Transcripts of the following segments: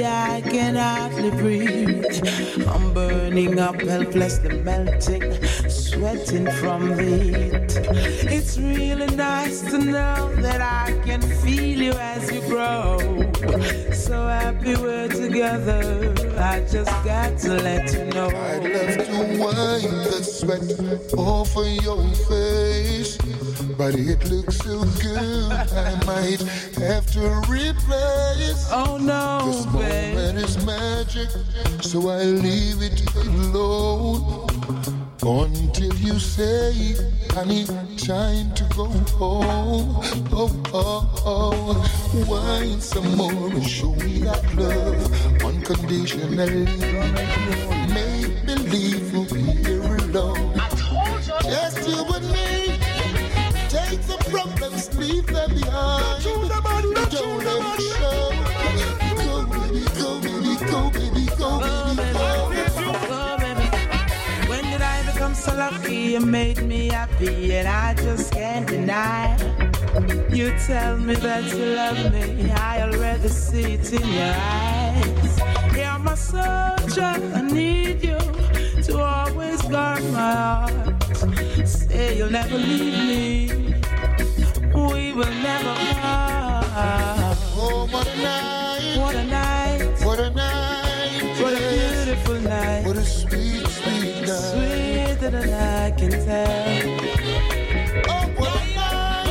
I can hardly breathe. I'm burning up, helplessly melting, sweating from the heat. It's really nice to know that I can feel you as you grow. So happy we're together, I just got to let you know. I'd love to wipe the sweat off of your face, but it looks so good, I might have to replace. Oh no, this moment is magic, so I leave it alone until you say, honey, time to go home. Oh, oh, oh. Wine some more and show me that love unconditionally. Make believe we'll be here alone. Just you and me. Take the problems, leave them behind. Don't let it show. Go, baby, go, baby, go, baby, go, baby, go, baby. When did I become so lucky? You made me happy and I just can't deny. You tell me that you love me, I already see it in your eyes. You're my soldier, I need you to always guard my heart. Say you'll never leave me, we will never part. Oh, what a night, what a night, what a night, what a beautiful night, what a sweet, sweet night, sweeter than I can tell. Oh, what a night,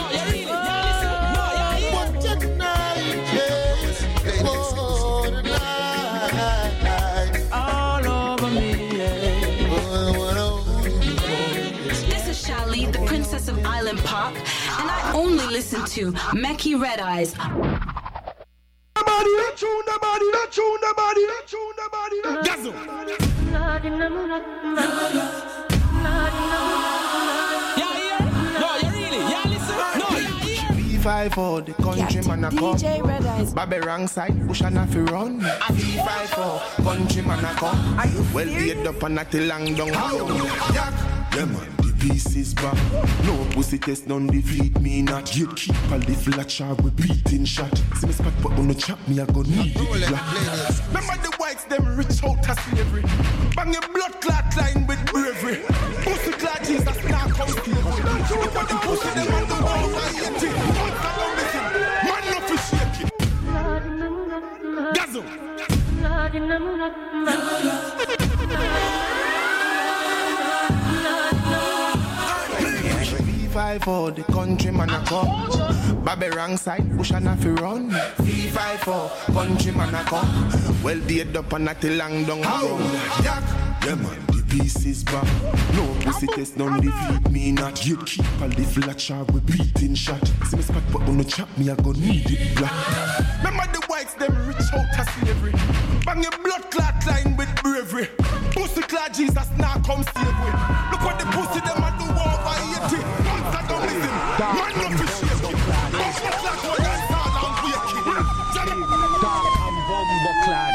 what a night, yes, what a night, all over me, yeah. This is Shali, the Princess of Island Pop, and I only listen to Meki Red Eyes. V5 for the country man a come. DJ Red Eyes. Babbe wrong side, push and have to run. V5 for country man a come. Well laid up and not long down. Yeah man, the piece is back. No pussy test, none defeat me not. You keep a little at sharp with beating shot. See me spot but on the chop me I go need it. Remember the whites them rich out of slavery. Bang your blood clot line with bravery. Pussy clot Jesus now come slavery. Look what the pussy them on the wall by 80. Man no fi shake it. Gazo. V5 for the country man a come. Babbe wrong side, push and have to run. V5 for country man a come. Well laid up and not long down. Yeah man, the piece is back. No pussy test, none defeat me not. You keep a little at sharp with beating shot. See me spot but on the chop me I go need it black. Remember the whites them rich out of slavery. Bang your blood clot line with bravery. Pussy clot Jesus now come slavery. Look what the pussy them a do over 80. Monster don't listen. Man no fi shake it. Pussy clot what that's all I'm waking. Dark and bombo clad.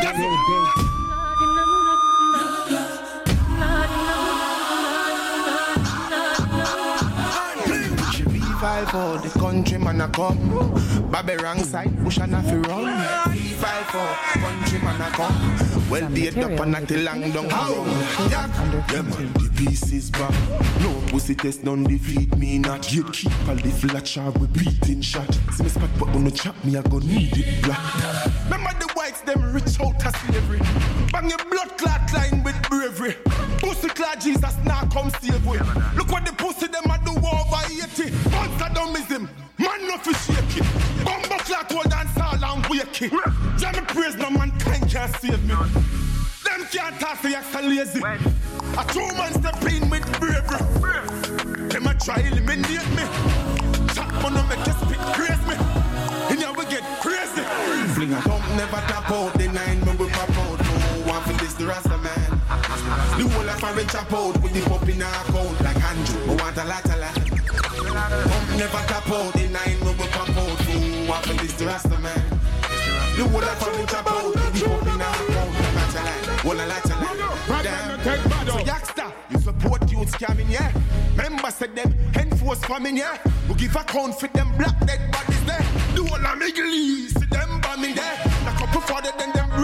V5 for the country man a come. Babbe wrong side, push and have to run. V5 for country man a come. Well laid up and not long down. Yeah man, the piece is back. No pussy test, none defeat me not. You keep a little at sharp with beating shot. See me spot but on the chop me I go need it black. Remember the whites them rich out of slavery. Bang your blood clot line with bravery. Pussy clot Jesus now come save we. Look what the pussy them a do over 80. Monster don't miss him. Man no fi shake it. Bumbo clot hold and all and wake it. Jammy praise no mankind can't save me. Them can't talk for you so lazy. A true man step in with bravery. Them a try eliminate me. Chat man no make you speak praise me. And now we get crazy. Fling a dump never tap out. The 9 when we pop out. No one for this the Rasta man. The whole of a chop out with the pop in our account like Andrew. We want a lot. Dump never tap out. The 9 when we pop out. No one for this the Rasta man. The whole of a chop out with the pop in our account like a lot. So Yaksta, you support youth scamming, yeah? Members said them enforce famine, yeah? We give account for them black dead bodies there. The whole of Middle East, them bombing there. The couple farther than them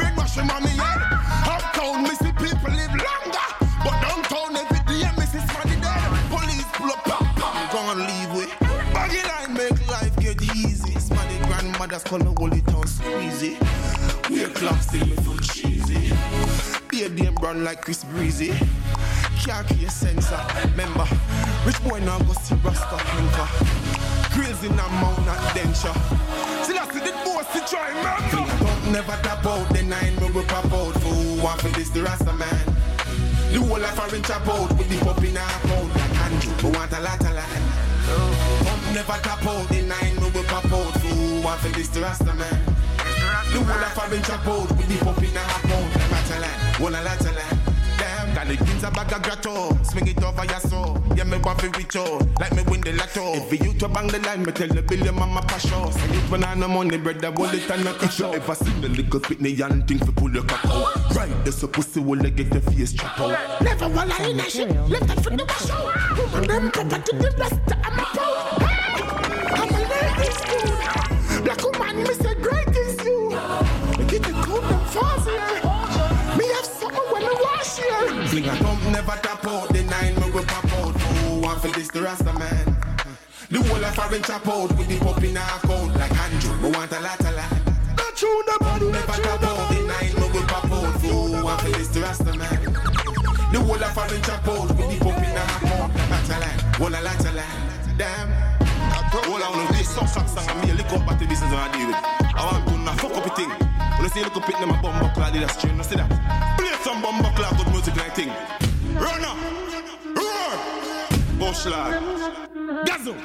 clocks in me foot cheesy. Beard them brown like Chris Breezy. Can't keep a sensor. Remember, rich boy now go see Rasta Hunker. Grills in a mount, not denture. See that's the boss to try, remember. Don't never tap out, the 9 we will pop out. Who want for this, the Rasta man? The whole life I rinse chop out with the pop in our account. Like Andrew, we want a lot of land. Don't never tap out, the 9 we will pop out. Who want for this, the Rasta man? The whole life I rinse chop out with the pop in our account. Like Matalan, want a lot of land. Got the things a bag of grotto. Swing it over your soul. Yeah, me want to reach out. Like me win the lotto. If you to bang the line, me tell the billion mama passion. Send it when I no money, bread, I want it and not a show. If I see the little pitney and think to pull your cock out. Right, there's a pussy will get the face chop out. Never will I in a shit. Left that for the show. Woman, them property, the rest I'm a pro. I'm a ladies' food. Black woman, me say great is you. Me get the coat them fast here. Me have something when I wash here. Fling a thump, never tap out. The 9 me will pop out. Who want for this, the Rasta man? The whole life I rinse chop out with the pop in our account. Like Andrew, we want a lot of land. Not true, nobody. Never tap out. The 9 me will pop out. Who want for this, the Rasta man? The whole life I rinse chop out with the pop in our account. Like a land, want a lot of land. Damn. All I want to do is some song and me a lick up at the business I deal with. I want to not fuck up a thing. When I say look up it, them a bumbo clad, that's true, you see that? Play some bumbo clad, good music like thing. Run up! Roar! Bush lad! Gazo!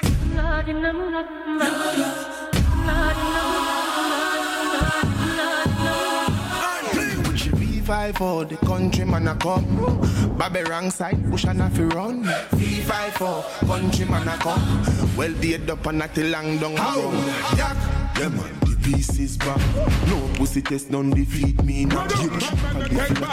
V5 for the country man a come. Babby wrong side, push and a fi run. V5 for country man a come. Well beat up and not long down the road. Yeah man. Peace is back. No pussy test, none defeat me. Not you. Remember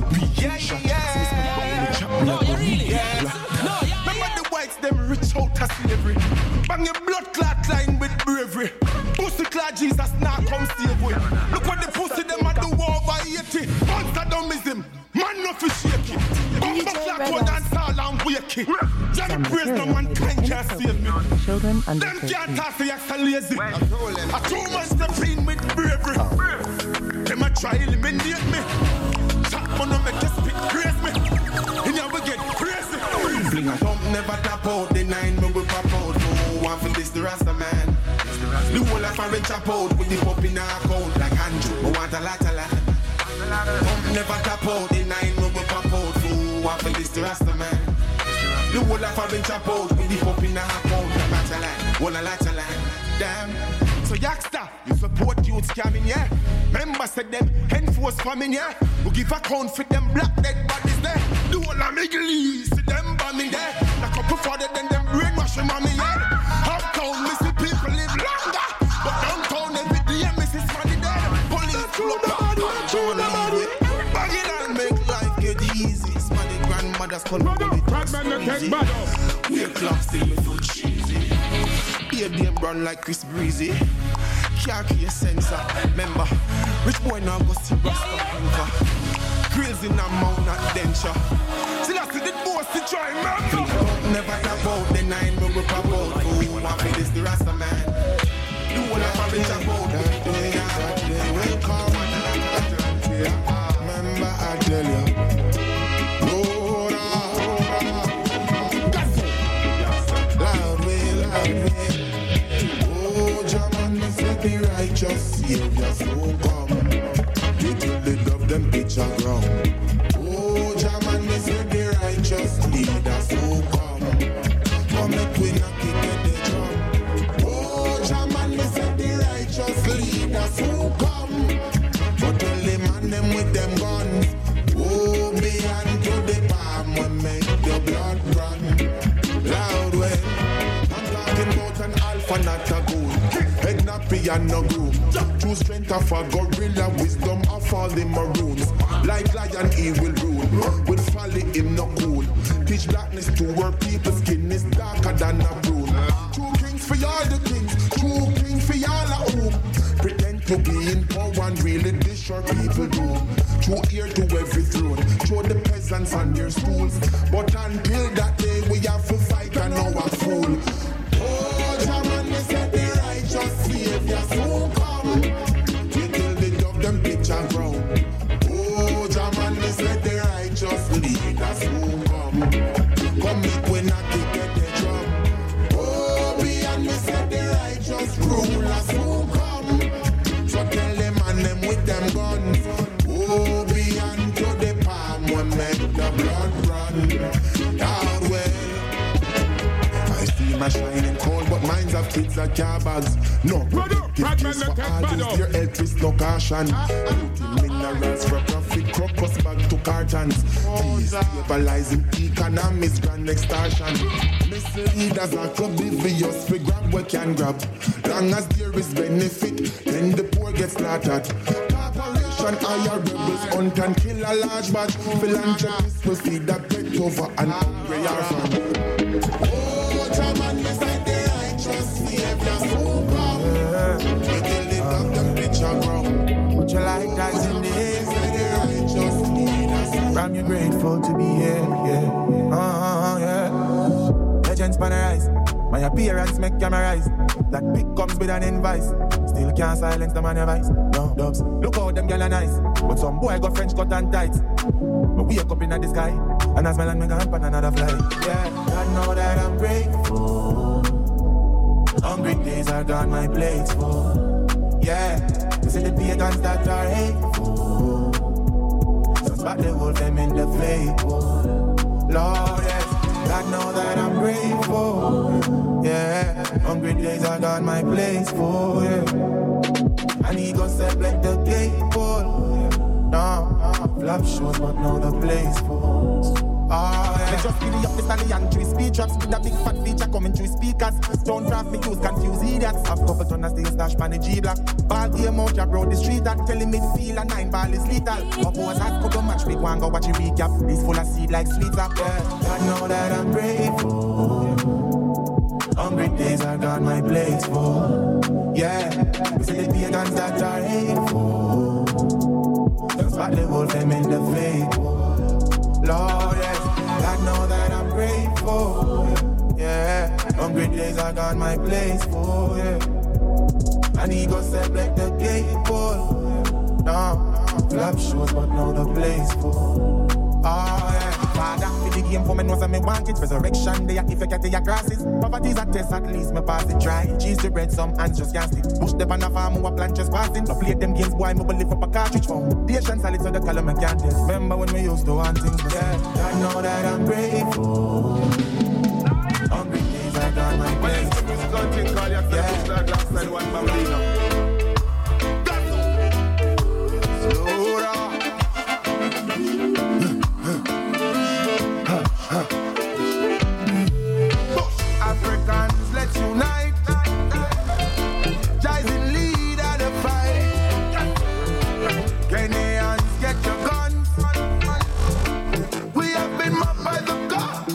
the whites, them rich out of slavery. Bang your blood clot line with bravery. Pussy clot Jesus now come save we. Look what the pussy them a do over 80. Monster man no fi shake it. Bumbo clot go dance all and wake it. Johnny praise no man can't save me. Children under them can't talk to you so lazy. A 2 months step in with bravery. Them a try eliminate me. Chat money make you spit praise me. And you will get crazy. Fling a thump never tap out. The 9 me will pop out. No one for this the Rasta man. The whole life I rinse chop out with the pop in our account. Like Andrew, we want a lot of land. Thump never tap out. The 9 me will pop out. No one for this the Rasta man. The whole life I rinse chop out with the pop in our account. Like Matalan, want a lot of land. Damn. So Yaksta, you support youth scamming, yeah? Members said them enforce famine, yeah? We give account for them black dead bodies there. Do all the Middle East, them bombing there. A couple farther than them brainwash them on me, yeah? Uptown, me see people live longer. But downtown, every day, me see money there. Police, look up, bag it and make life get easy. Smarty grandmothers call me easy. We're clocks till me foot cheesy. Beard them brown like Chris Breezy. Can't keep a sensor. Remember, rich boy now go see Rasta Hunker. Grills in a mount, not denture. See that's the boss to try, remember. Never tap out, the 9 we will pop out. Who want for this, the Rasta man? Do what I rinse chop out. Remember, I tell you. The righteous saviors who come, you till the dove them picture ground. Oh, Jaman, they say the righteous leaders who come, make we knock it at the drum. Oh, Jaman, they say the righteous leaders who come, but only man them with them guns. Oh, beyond to the palm, we make your blood run. Loud way, I'm talking about an alpha, not a goon. Head not piano groom. True strength of a gorilla, wisdom of all the maroons. Like lion he will rule. With folly him no cool. Teach blackness to work people's skin is darker than a broom. True kings for all the kings. True kings for all a who pretend to be in power and really dish our people do. True ear to every throne. Show the peasants on their stools. But until that day we have to fight and know a fool. Oh, Jaman, they said the righteous saviors who come. We kill the dove, them pick preacher ground. Oh, Jaman, they said the righteous leaders who come make we not to get the drum. Oh, beyond me said the righteous rulers who come. So tell them and them with them guns. Oh, beyond to the palm we make the blood run. God well. I see my shining cold, but minds have kids at car bags. No, give this for all those dear help is no caution. Minerals for profit, crocus back to cartons. Destabilizing economies, grand extortion. Misleaders are oblivious, we grab what can grab. Long as there is benefit, then the poor get slaughtered. Corporation hire rebels, hunt and kill a large batch. Philanthropists will feed that pet over and hungry orphan. Oh, German, you say the righteous saviors who come. We can lift up them picture ground. Would you like that in this? The righteous leaders. I'm you grateful to be here, yeah. Legends pan rise. My appearance make camera rise. That pick comes with an invoice. Still can't silence the man your voice. No dubs. Look how them gyal are nice, but some boy got French cut and tights. But we wake up in the sky, and as my land me gone pan another flight. Yeah, God know that I'm grateful. Hungry days are gone, my plate's full. Yeah, you see the pagans that are hateful. So spot the wolf them in the faithful. Lord, yes, God know that I'm grateful. Yeah, hungry days are gone, my place full. Yeah, and he go set like the gate full. No, flap shows, but now the place full. Oh, yeah. Just give me up the stallion, tree speed traps with a big fat feature coming through speakers. Don't draft me, use confuse idiots. I've couple ton of steel stash pan the G-block. Ball game out, ya bro, the street that telling me feel a 9 ball is lethal. Oppose has couple match, big one go watch a recap. This full of seed like sweets up, yeah. God know that I'm grateful. Hungry days are gone, my plate's full. Yeah, we see the pagans that are hateful. Don't spot the wolf, them in the faithful. Lord, yes, God know that I'm grateful. Yeah, hungry days are gone, my place full. Yeah, and he go set like the gate full. No, flap shows, but now the place full. Oh, yeah. Father, for the game for me knows that me want it. Resurrection day, if you get to your grasses. Poverty's a test, at least me pass it dry. Cheese to bread, some hands just can't stick. Push them on the farm, who a plant just passing. No play them games, boy, me will lift up a cartridge foundation solid so the color me can't tell. Remember when we used to want things, yeah. I know that I'm grateful. Hungry days I got my place. Slow down. Africans, let's unite. Jais in lead of the fight. Kenyans, get your guns. We have been mobbed by the God.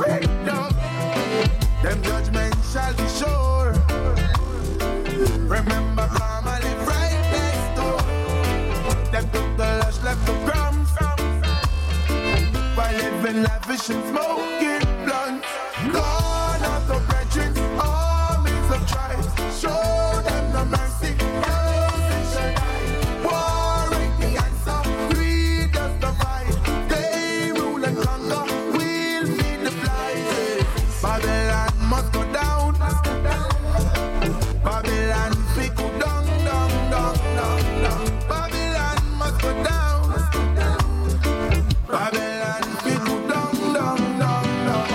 Them judgments shall be sure. Remember, Mama live right next door. Them took the lush, left the crumbs. While living lavish and smoking blunts. Gone out the brethren, armies of tribes. Show them no mercy, war ain't the answer, greed does the fight. They rule and conquer, we'll feed the blind. Babylon must go down. Babylon pickle down, down, down, down, down. Babylon must go down. Babylon pickle down, down, down, down.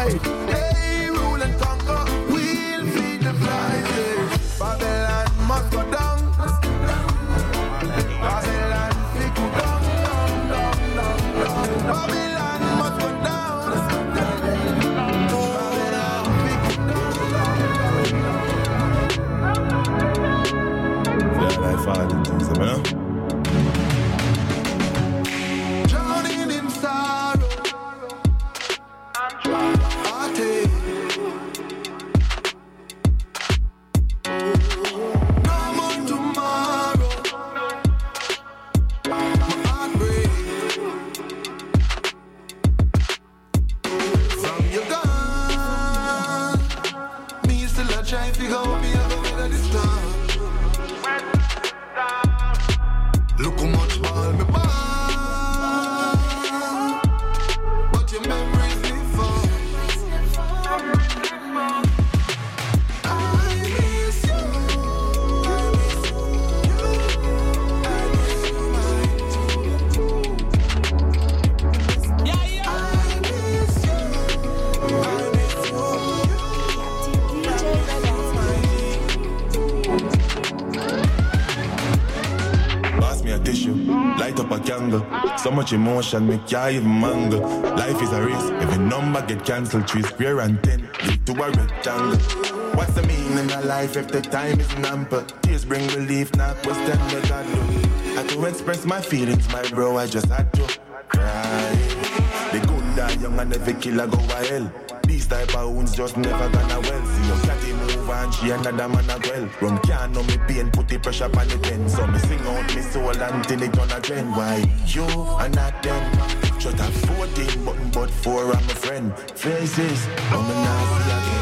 Hey, rule and conquer, we'll feed the flies. Babylon must go down. Babylon, we go down, down, down, down. Babylon must go down. Babylon, we go down. Yeah, like finding things, you know? Drowning in sorrow. No more tomorrow. My heart breaks. From you gone, me still a try to figure out me how to weather this storm. Look how much ball me ball, but your memories live for. I miss you. I miss you. I miss you, my I miss you. I miss you. Pass me a tissue, light up a candle. So much emotion, me can't even mangle. Life is a race, every number get cancelled. 3 square and 10, lead to a rectangle. What's the meaning of life if the time is ample? Tears bring relief, not question what I do. I had to express my feelings, my bro, I just had to cry. The good die young and every killer go a hell. These type of wounds just never gonna well. See your catty move and she another man a well. Rum can't know me pain, put the pressure on the pen. So me sing out me soul until it on a trend. Why you are not them? Shut up 14 button but 4 are my friend. Faces, I'm a Nazi again.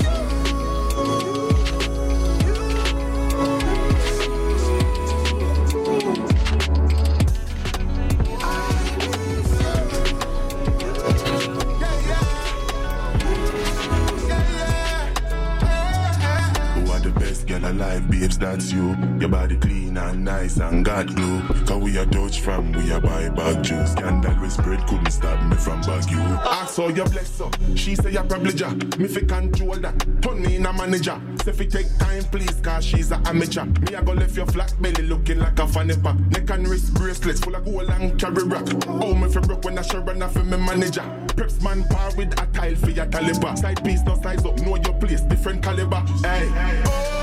Alive, babes, that's you. Your body clean and nice and got glue. Cause we a touch from, we a buy back juice. Scandal we spread couldn't stop me from bag you. Ask how you bless up. She say you're probably jack. Me fi control that. Turn me in a manager. Say fi take time please, cause she's a amateur. Me a go left your flat belly looking like a fanny pack. Neck and wrist bracelets full of gold and carry rock. Oh, me fi broke when I should run off me manager. Preps man par with a tile for your caliber. Side piece no size up, know your place, different caliber. Hey, hey.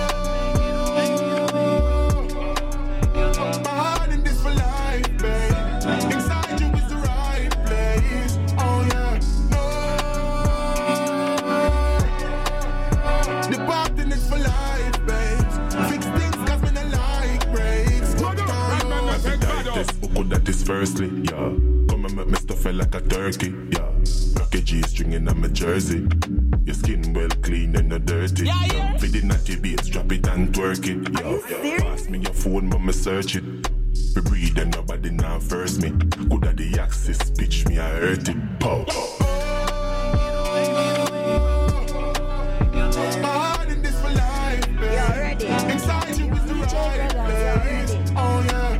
My heart in this for life, babe. Inside you is the right place. Oh yeah, no. The path in this for life, babe. Fix things 'cause me no like breaks. Good time, I think this. Who could that is firstly, yeah. Come and make me stuff like a turkey, yeah. Rock a G-string in my jersey. Your skin well clean and not dirty. Yeah. Feed the natty beats, drop it and twerk it. Yeah. Pass me your phone, but me search it. We breathe and nobody now first me. Good at the axis, pitch me, I hurt it. Pow. My heart in this for life, babe. You're ready. Inside you is the right place. Oh yeah.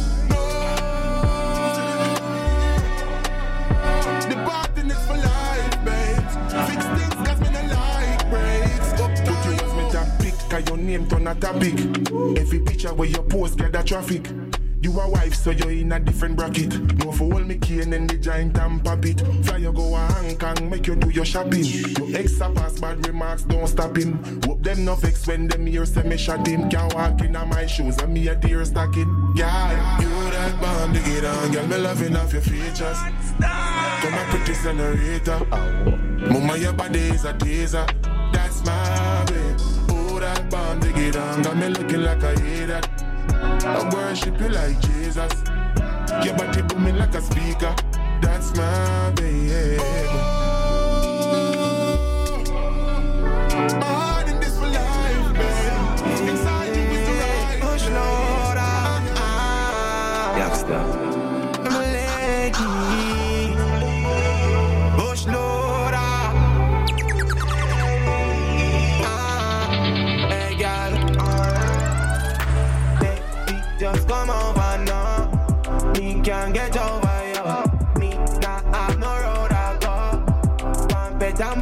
The path in this for life, babe. Fix things 'cause me no like breaks. Put you use me that pic, 'cause your name turn a topic. Every picture where you post get the traffic. You a wife, so you're in a different bracket. No for hold me cane and the giant and pop it. Fly you go a Hong Kong, make you do your shopping. Your ex a pass bad remarks, don't stop him. Hope them no vex when them hear say me shot him. Can't walk in on my shoes and me a deer stacking. Yeah, you that bomb, dig it on, girl, me loving off your features. Come a pretty senorita. Mama, your body is a teaser. That's my babe. Oh, that bomb, dig it on, got me looking like I hate that. I worship you like Jesus. Your body booming like a speaker. That's my baby. My heart in this for life, babe. Inside you is the right push, Lord. Youngster. I'm a lady. Push, Lord. Hey, girl. Just come over now. Me can't get over you. Me not have no road I go.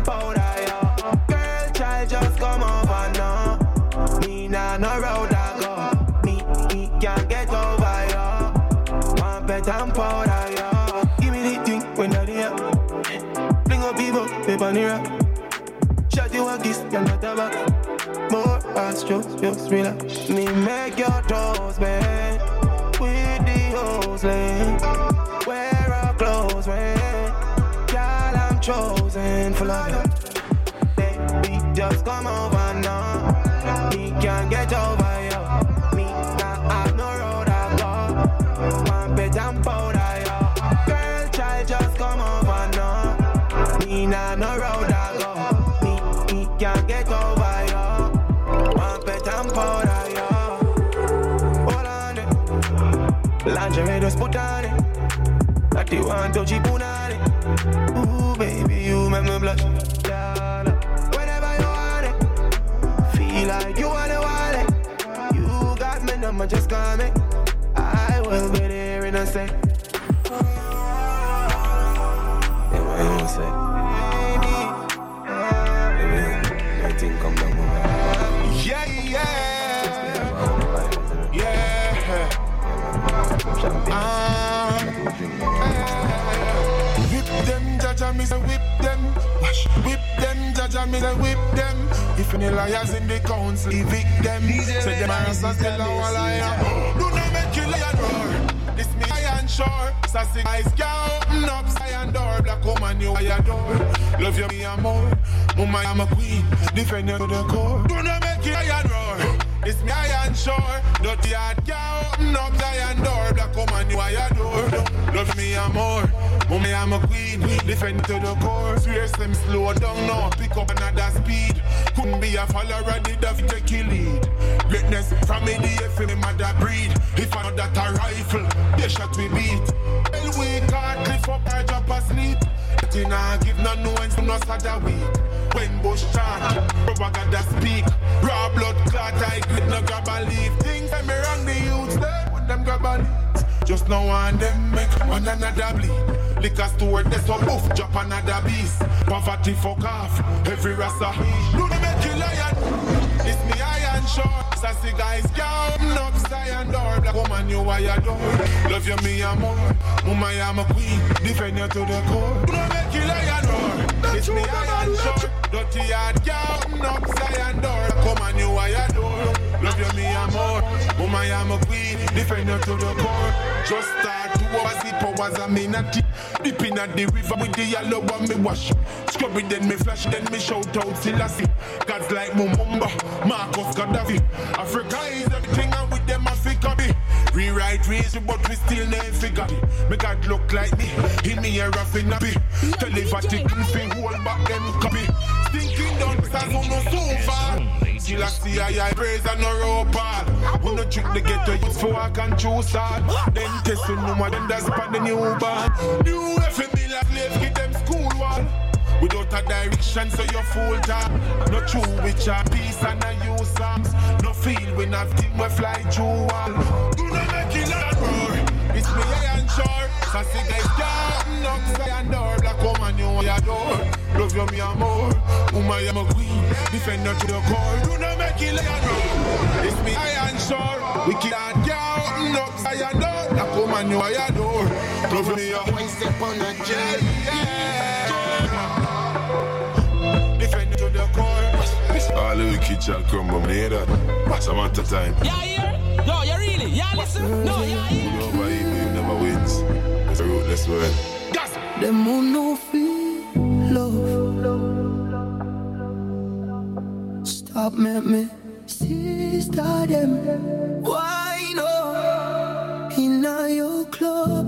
powder, yo. Girl, child, just come over now. Me nah no road I go. Me can't get over, yo. One pet and powder, yo. Give me the thing when you're there. Bring up people, paper near. Shot you a kiss, you're not a back. More ass just relax. Me make your toes bend with the hose length. Wear our clothes when y'all I'm chosen for love. Baby, just come over now. Me can't get over you. Me not have no road I go. One bed and powder, yo. Girl, child, just come over now. Me not no road I go. Me can't get over you. One bed and powder, yo. Hold on it. Lingerie just put on it. That you want to chip on it. Ooh, baby, you make me blush. Whenever you want it. Feel like you want it. You got me number, just call me. I will be there in a sec. Yeah, what you say? Baby, everything come down. Yeah. Whip them, Jaja, me say whip them. Whip them, Jaja, me say whip them. If any liars in the council, evict them. Say them are still a liar. Do not make you liar, roar. This me iron shore. Sassy guys can't open up iron door. Black woman, you I adore. Love you, me and more. Mama, I'm a queen. Defend you to the core. Do not make you liar, roar. It's me iron shore. Dirty heart can't open up iron door. Black woman, you I adore. Love me and more. Mama, I'm a queen. Defend to the core. Swear them slow down now. Pick up another speed. Couldn't be a follower, did have to kill lead. Greatness from me, the FM mother breed. If I know that a rifle, they shot we beat. Well, we can't cliff up or drop asleep. You nah give no nuance to no sada weed. When Bush chant, propaganda speak. Raw blood clot, I grip no grab a leaf. Things that me wrong the youths, they put them grab a leaf. Just now and them make one another bleed. Liquor store, they so buff, drop another beast. Poverty fuck off, every rasta. Do not make you lion. It's me iron shore. Sassy guys can't open up iron door. Black woman, you I adore. Love you, me and more. Mama, I'm a queen. Defend you to the core. Do not make you lion roar. It's me iron shore. Dirty yard can't open up iron door. Black woman, you I adore. Love you, me and more. Mama, I'm a queen. Defend you to the core. Just start to oversee powers and me not dipping at the river with the yellow one me wash. Scrub it, then me flash, then me shout out Selassie. Gods like Mumumba, Marcus Gaddafi. Africa is everything and with them Africa be. Rewrite reason but we still never figure it. Me God look like me, in me a rough in a bit. Telepathic and feel hold back them copy. Stinking down, stand on no sofa. Selassie I praise and no robot. We no trick the ghetto youths for I can choose hard. Then test you no more than that's part the new band. New FMB like slaves get them school wall. Without a direction, so you're full time. No true with your peace and a use songs. No feel when I've team we fly through wall. Do not make it like roar. It's me iron shore. Sassy guys can't knock iron door. Black woman you I adore. Love you me and more. Mama I'm a queen. Defend you to the core. Do not make it like roar. It's me iron shore. We can't knock iron door. Black woman you I adore. Love me a one step on the jet. Defend to the core. All the wicked shall crumble, me hear that. Some at the time. Yeah, here? No, you really? Yeah, listen? No, yeah, here? Who over evil never wins. It's a ruthless word. Them who no feel love. Stop me sister them. Why no? In your club.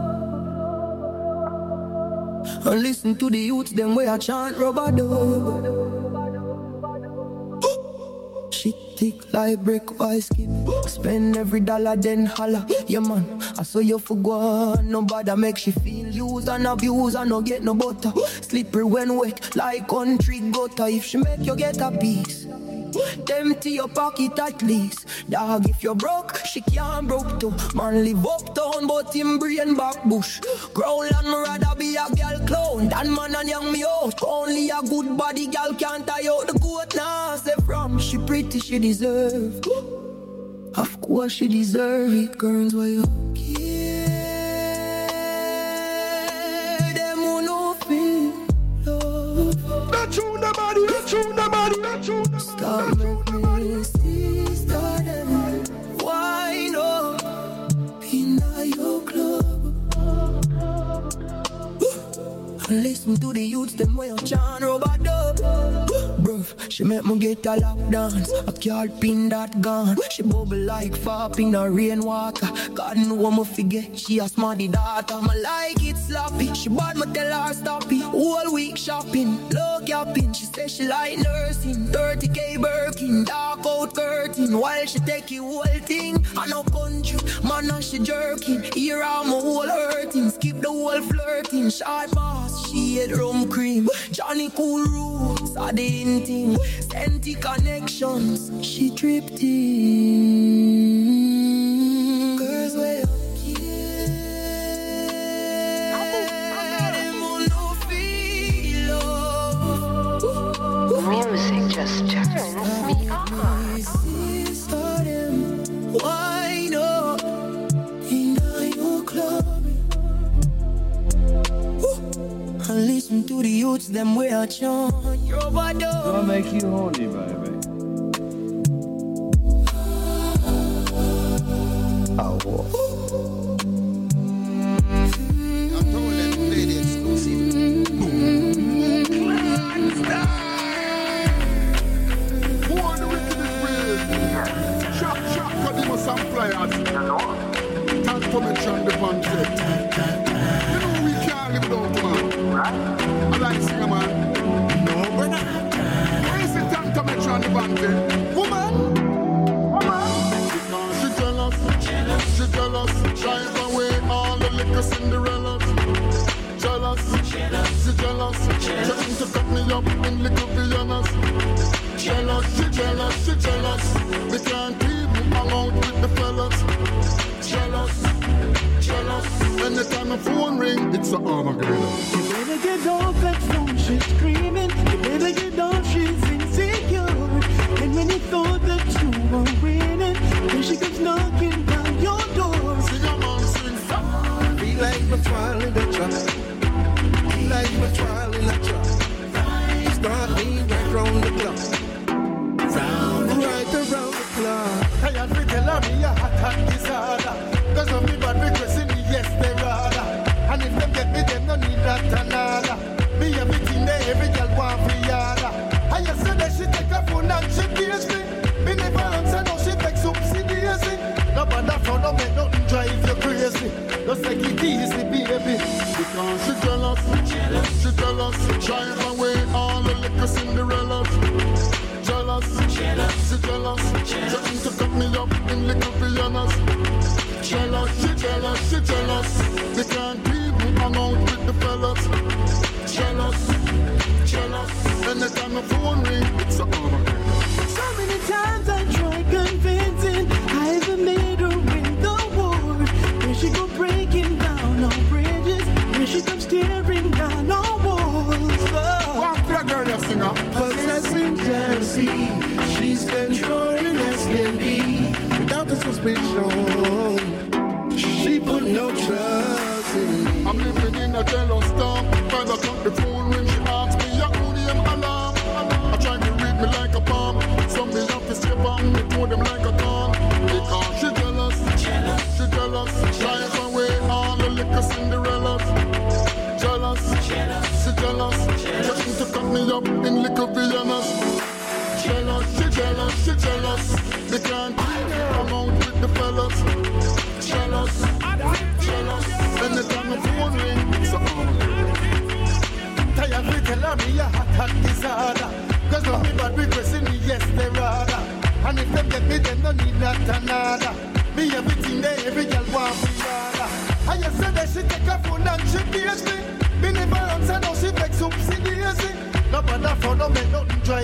And listen to the youths, them way I chant rubber dub. She thick like brick, why skip? Spend every dollar then holla. Yeah man, I saw you for go. Nobody make she feel used and abused and no get no butter. Slippery when wet like country gutter. If she make you get a piece, Empty your pocket at least. Dog, if you're broke, she can't broke too. Man live uptown, but him brain back bush. Growl and rather be a girl clown than man and young me out. Only a good body girl can't tie out the goat now. Say from she pretty, she deserve. Of course she deserve it. Girls, why you care? Them who no feel love. Not you, nobody, not you, nobody, not you. Stop making me see, start them. Why not in your club? Listen to the youths, them way of John Robert Dub. Bruv, she make me get a lap dance. A car pin that gun. She bubble like fap in the rainwater. God know me forget, she a smarty daughter. Me like it sloppy. She bad me tell her stop it. Whole week shopping, low capping. She say she like nursing. 30K Birkin, dark out curtain. While she take the whole thing, I no country, man and she jerking. Here I'm a whole hurting. Skip the whole flirting. Short boss, she had rum cream. Johnny Cool Roots, I didn't think. Senti connections, she tripped in. Girls way up here, them who no feel love. Music just turns me on. Sister them, why not in your club? And listen to the youths, them way a chant. You're bad up. Gonna make you horny, baby. I told them to play the exclusive. Who are the wickedest ways? Shock, cause they must have players. Can't come and chant the bandit. You know we can't live without man. Right? I like sing a man. No, brother. Where is it time to make chant the bandit? Woman. Because she jealous. She jealous. Drive away all the little Cinderellas. Jealous. She jealous. Trying to cut me up in little Viennas. Jealous. She jealous. We can't keep hang out with the fellas. Jealous. Anytime a phone ring, it's a Armageddon. You better get off that phone, she's screaming. You better get off, she's insecure. And when you thought that you were winning, here she comes knocking down your door. Sing a man, sing. Be like my trial in the trap. Be like my trial in the trap. Start me right round the clock. Right around the clock. Hey, and we tell her me a hot disorder. Cause of me bad requesting me, yes they rather. And if them get me, them no need that another. Me everything there, every girl want free yada. And you say that she take a phone and she tease me. Me never answer, no she take subsidiously. No bother for no make nothing drive you crazy. Just like it easy, baby. Because she jealous. Drive away all the little Cinderellas. Jealous. Trying to cut me up in little Viennas. Jealous. They can't keep me hang out with the fellas. Jealous. Anytime a phone ring, it's a Armageddon. So many times I tried convincing, I even made her win the war. Here she go breaking down on bridges, here she comes tearing down on walls. Walk for a girl, you singer. Possessing jealousy, she's controlling as can be. Without the suspicion, she put no trust in me. I'm living in a jealous storm. 5 o'clock the phone ring, she asks me a who name alarm. I try to read me like a palm. Some me have to step on me, throw them like a gun. Because she jealous. Drive away all the little Cinderellas. Jealous. Trying to cut me up in little Viennas. Jealous. They can't keep me hang out with the fellas. Jealous. Anytime a phone ring, it's a tired we tell her me a hot disorder. Cause of me bad requesting me, yes they rather. And if them get me, them no need that another. Me everything there, every girl want me yada. And you say that she take a phone and she tease me. Me never answer, now she vex subsidiously. No bother for no make nothing drive